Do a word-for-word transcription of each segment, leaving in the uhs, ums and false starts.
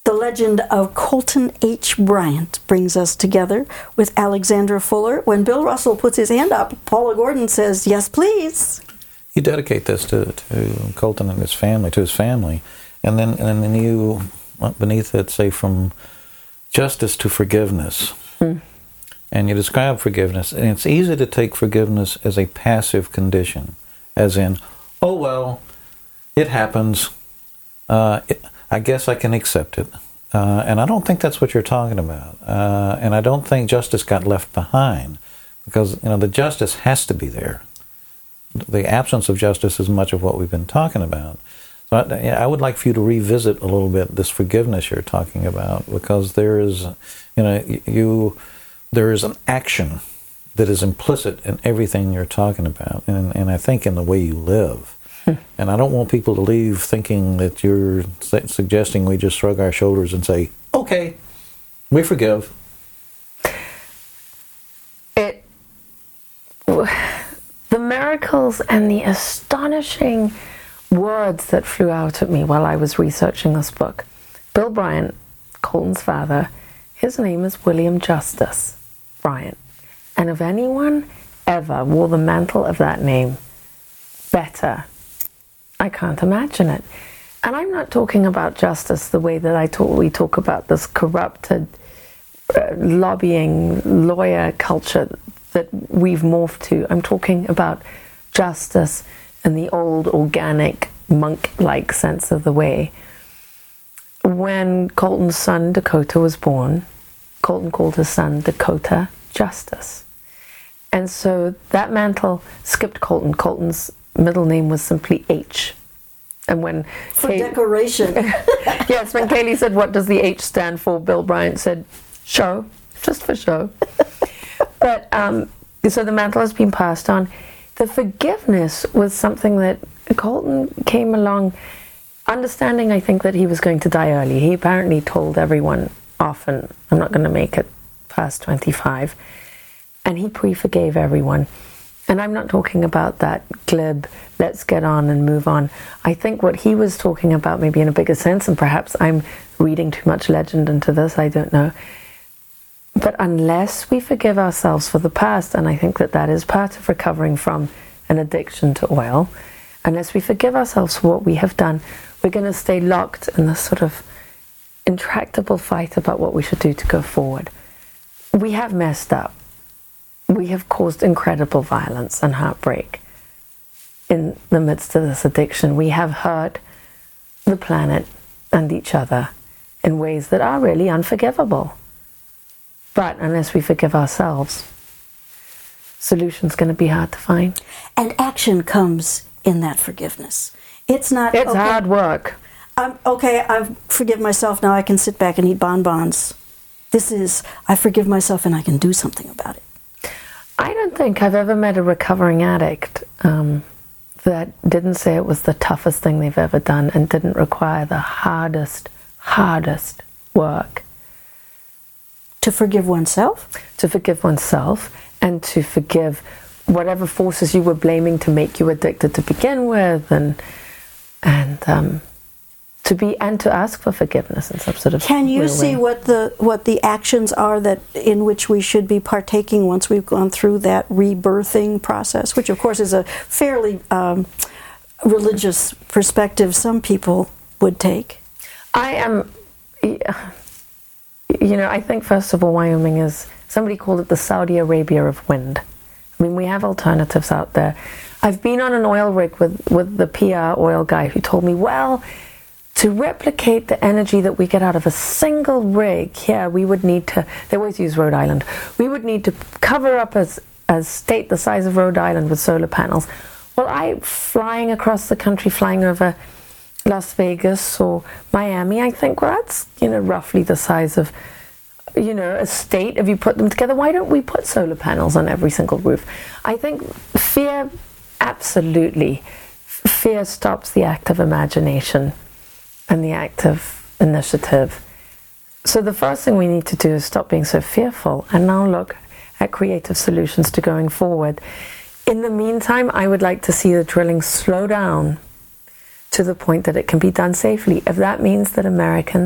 The legend of Colton H. Bryant brings us together with Alexandra Fuller. When Bill Russell puts his hand up, Paula Gordon says, yes, please. You dedicate this to, to Colton and his family, to his family, and then and then you, beneath it, say from justice to forgiveness. Hmm. And you describe forgiveness, and it's easy to take forgiveness as a passive condition, as in, oh, well, it happens. Uh, it, I guess I can accept it. Uh, and I don't think that's what you're talking about. Uh, and I don't think justice got left behind, because, you know, the justice has to be there. The absence of justice is much of what we've been talking about. So I, I would like for you to revisit a little bit this forgiveness you're talking about, because there is, you know, you... there is an action that is implicit in everything you're talking about, and, and I think in the way you live. Hmm. And I don't want people to leave thinking that you're su- suggesting we just shrug our shoulders and say, okay, we forgive. It, the miracles and the astonishing words that flew out at me while I was researching this book. Bill Bryant, Colton's father, his name is William Justice Bryant. And if anyone ever wore the mantle of that name better, I can't imagine it. And I'm not talking about justice the way that I talk, we talk about this corrupted, uh, lobbying, lawyer culture that we've morphed to. I'm talking about justice in the old, organic, monk-like sense of the way. When Colton's son, Dakota, was born, Colton called his son Dakota Justice. And so that mantle skipped Colton. Colton's middle name was simply H. And when For Kay- decoration. Yes, when Kaylee said, what does the H stand for? Bill Bryant said, show, just for show. But, um, so the mantle has been passed on. The forgiveness was something that Colton came along understanding, I think, that he was going to die early. He apparently told everyone often, I'm not going to make it past twenty-five. And he pre-forgave everyone. And I'm not talking about that glib, let's get on and move on. I think what he was talking about, maybe in a bigger sense, and perhaps I'm reading too much legend into this, I don't know. But unless we forgive ourselves for the past, and I think that that is part of recovering from an addiction to oil, unless we forgive ourselves for what we have done, we're going to stay locked in this sort of intractable fight about what we should do to go forward. We have messed up. We have caused incredible violence and heartbreak in the midst of this addiction. We have hurt the planet and each other in ways that are really unforgivable. But unless we forgive ourselves, solution's going to be hard to find. And action comes in that forgiveness. It's not... It's okay, hard work. I'm, okay, I forgive myself, now I can sit back and eat bonbons. This is, I forgive myself and I can do something about it. I don't think I've ever met a recovering addict um, that didn't say it was the toughest thing they've ever done and didn't require the hardest, hardest work. To forgive oneself? To forgive oneself and to forgive whatever forces you were blaming to make you addicted to begin with, and and um, to be and to ask for forgiveness in some sort of Can you real see way. what the what the actions are that in which we should be partaking once we've gone through that rebirthing process, which of course is a fairly um, religious perspective some people would take? I am, you know, I think first of all, Wyoming is, somebody called it the Saudi Arabia of wind. I mean, we have alternatives out there. I've been on an oil rig with, with the P R oil guy who told me, well, to replicate the energy that we get out of a single rig here, we would need to, they always use Rhode Island, we would need to cover up a, a state the size of Rhode Island with solar panels. Well, I, flying across the country, flying over Las Vegas or Miami, I think, well, that's, you know, roughly the size of, you know, a state. If you put them together, why don't we put solar panels on every single roof? I think fear, absolutely, fear stops the act of imagination and the act of initiative. So the first thing we need to do is stop being so fearful and now look at creative solutions to going forward. In the meantime, I would like to see the drilling slow down to the point that it can be done safely. If that means that Americans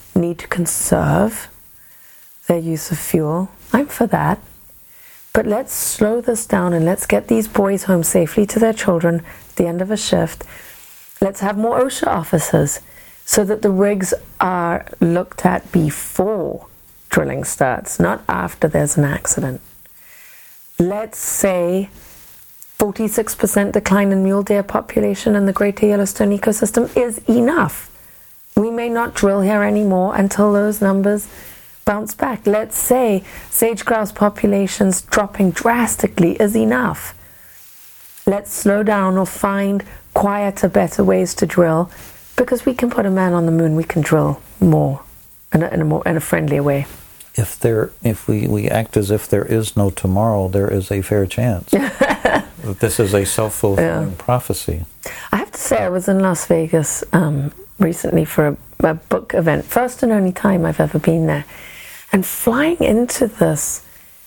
need to conserve their use of fuel. I'm for that. But let's slow this down and let's get these boys home safely to their children at the end of a shift. Let's have more OSHA officers so that the rigs are looked at before drilling starts, not after there's an accident. Let's say forty-six percent decline in mule deer population in the Greater Yellowstone ecosystem is enough. We may not drill here anymore until those numbers bounce back. Let's say sage grouse populations dropping drastically is enough. Let's slow down or find quieter, better ways to drill, because we can put a man on the moon, we can drill more in a, in a more in a friendlier way. If there, if we, we act as if there is no tomorrow, there is a fair chance. This is a self-fulfilling yeah. prophecy. I have to say, I was in Las Vegas um, recently for a, a book event, first and only time I've ever been there, and flying into this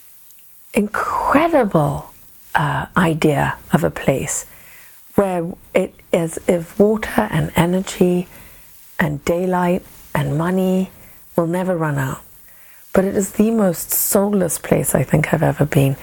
incredible uh, idea of a place where it is if water and energy and daylight and money will never run out. But it is the most soulless place I think I've ever been.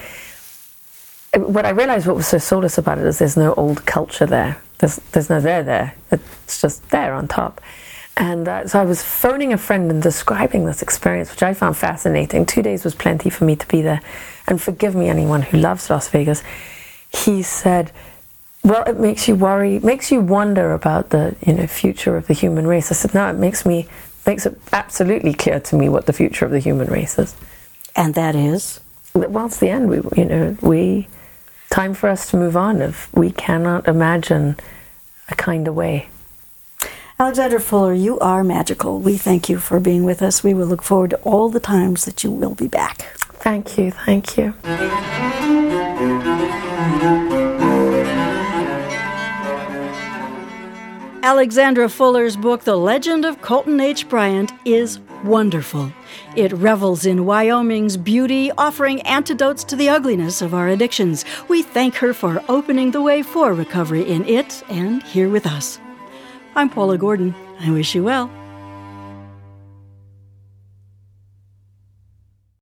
What I realized what was so soulless about it is there's no old culture there. There's there's no there there. It's just there on top. And uh, so I was phoning a friend and describing this experience, which I found fascinating. Two days was plenty for me to be there. And forgive me, anyone who loves Las Vegas. He said, well, it makes you worry, makes you wonder about the you know future of the human race. I said, no, it makes me makes it absolutely clear to me what the future of the human race is. And that is? Well, it's the end. We, you know, we, time for us to move on. If we cannot imagine a kinder way. Alexandra Fuller, you are magical. We thank you for being with us. We will look forward to all the times that you will be back. Thank you. Thank you. Alexandra Fuller's book, The Legend of Colton H. Bryant, is wonderful. It revels in Wyoming's beauty, offering antidotes to the ugliness of our addictions. We thank her for opening the way for recovery in it and here with us. I'm Paula Gordon. I wish you well.